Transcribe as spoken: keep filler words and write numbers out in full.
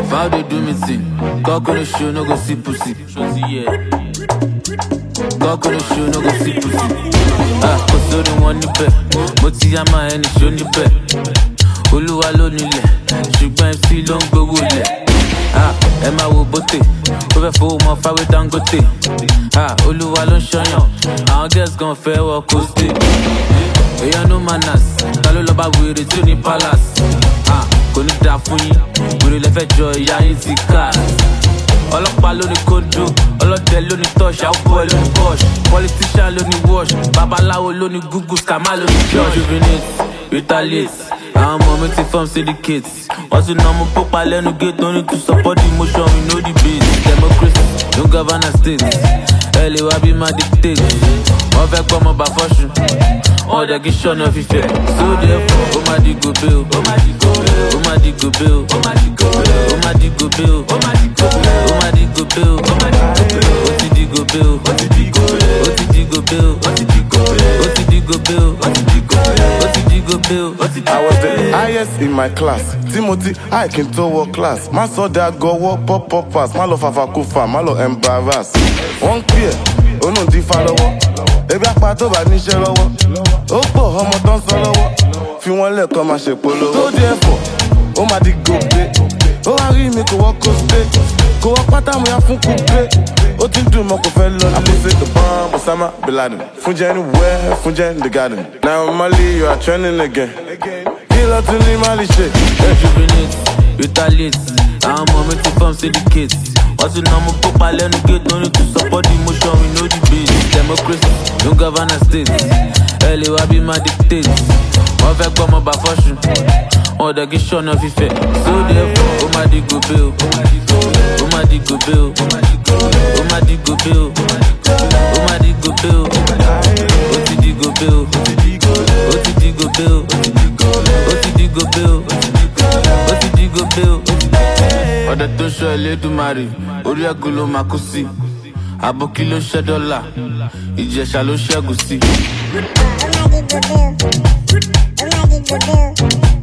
How they do me thing? Cock on the show, no go see pussy. Cock on the show, no go see pussy. Ah, cause so the one nipe. Moti yama any show nipe. Oluwa lo nile. Ṣùgbọ́n M C ló ń gbowó lẹ̀. Ah, ẹ máa wo bóté. Ó fẹ́ fowó mọ fáwé Dangote. Ah, Olúwa ló ń ṣọyàn. Àwọn girls gan fẹ́ wọ coastal. Èèyàn no manners. Ta ló lọ bá wèrè tí ò ní palace? Ah, kò ní dáa fún yín. Wèrè lẹ fẹ́ jọ ìyá yín ti ká. Ọlọ́pàá ló ní kódó. Ọlọ́dẹ ló ní touch. Outboy ló ní posh. Politician ló ní wash. Babaláwo ló ní Google. Scammer ló ní church. Rejuvenate, retaliate. Àwọn ọmọ mi ti form syndicate. Wọ́n tún ná mú pópa lẹ́nu gate. No need to support the motion, we know the base. Democracy, no govern a state. Ẹ lè wá bí máa dictate. Wọ́n fẹ́ gbọ́ ọmọ bá fọ́ṣù. Wọ́n dẹ̀ kí ṣọ́nà fífẹ́. So therefore, ó máa di gòbé o. Ó máa di gòbé o. Ó máa di gòbé o. Ó máa di gòbé o. Ó máa di gòbé o. Ó máa di gòbé o. Ó máa di gòbé o. Ó máa di gòbé o. Ó ti di gòbé o. Ó ti di gòbé o. Ó ti di gòbé o. Ó ti di gòbé o. Ó ti di gòbé o. Ó ti di gòbé o. Ó ti di gòbé o. Ó ti di gòbé o. I was the highest in my class. Timothy, I can to work class. My son that go work pop pop pass. My love fafa kufa, my love embarrass. One peer, oh no di follower. Ebi apa tó bá níṣẹ́ lọ́wọ́. Ó pọ̀ ọmọ tó ń sọ lọ́wọ́. Fi wọ́n lẹ́ẹ̀kan máa ṣe polówó. So therefore, ó máa di gòbé. Ó wá rí mi kò wọ́ kó spé. Kò wọ́ pátá mo yá fún kúgbé. Ó ti ń dùn mọ́ kò fẹ́ lọ. I put the bomb, Osama Bin Laden. Funja anywhere, Funja in the garden. Now Mali, you are trending again. Kill out to the Mali shit. Rejuvenate, retaliate. Àwọn ọmọ mi ti form syndicate. Wọ́n tún ná mú pópa lẹ́nu gate. No need to support the motion, we know the base. Democracy, no govern a state. Ẹ lè wá bí máa dictate. Wọ́n fẹ́ gbọ́ ọmọ bá fọ́ṣù. Wọ́n dẹ̀ kí ṣọ́nà fífẹ́. So therefore, ó máa di gòbé o. Ó máa di gòbé o. Ó máa di gòbé o. Ó máa di gòbé o. Ó máa di gòbé o. Ó máa di gòbé o. Ó ti di gòbé o. Ó ti di gòbé o. Ó ti di gòbé o. Ó ti di gòbé o. Ó ti di gòbé o. Ó ti di gòbé o. Ọ̀dẹ tó ń ṣọ́ Elédùmarè, orí ẹ̀gún ló máa kú sí. Àbókí ló ṣẹ́ dọ́là, Ìjẹ̀ṣà ló ṣẹ́gun sí. Ó máa di gòbé o. Ó máa di gòbé o.